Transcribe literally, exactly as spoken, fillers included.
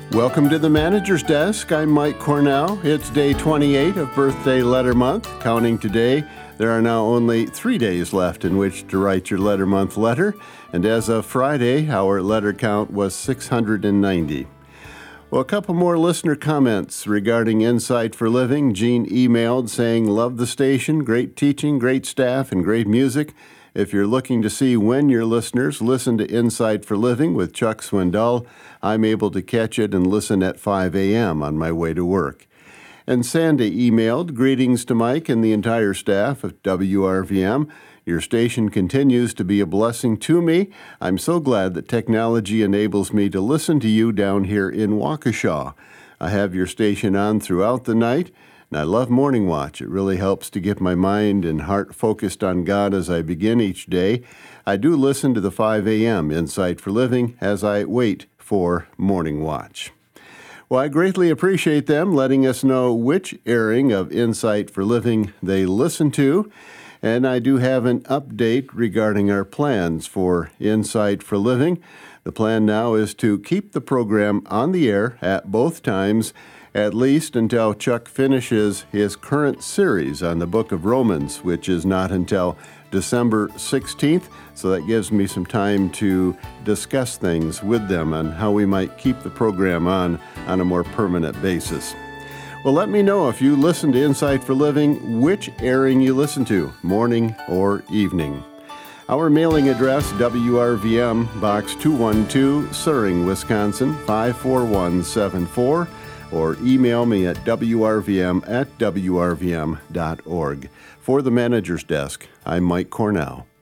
Welcome to the Manager's Desk. I'm Mike Cornell. It's day twenty-eight of Birthday Letter Month. Counting today, there are now only three days left in which to write your Letter Month letter, and as of Friday, our letter count was six hundred ninety. Well, a couple more listener comments regarding Insight for Living. Jean emailed saying, love the station, great teaching, great staff, and great music. If you're looking to see when your listeners listen to Insight for Living with Chuck Swindoll, I'm able to catch it and listen at five a.m. on my way to work. And Sandy emailed, greetings to Mike and the entire staff of W R V M. Your station continues to be a blessing to me. I'm so glad that technology enables me to listen to you down here in Waukesha. I have your station on throughout the night, and I love Morning Watch. It really helps to get my mind and heart focused on God as I begin each day. I do listen to the five a.m. Insight for Living as I wait for Morning Watch. Well, I greatly appreciate them letting us know which airing of Insight for Living they listen to. And I do have an update regarding our plans for Insight for Living. The plan now is to keep the program on the air at both times, at least until Chuck finishes his current series on the book of Romans, which is not until December sixteenth. So that gives me some time to discuss things with them on how we might keep the program on on a more permanent basis. Well, let me know if you listen to Insight for Living, which airing you listen to, morning or evening. Our mailing address, W R V M, Box two one two, Suring, Wisconsin, five four one seven four, or email me at W R V M at W R V M dot org. For the Manager's Desk, I'm Mike Cornell.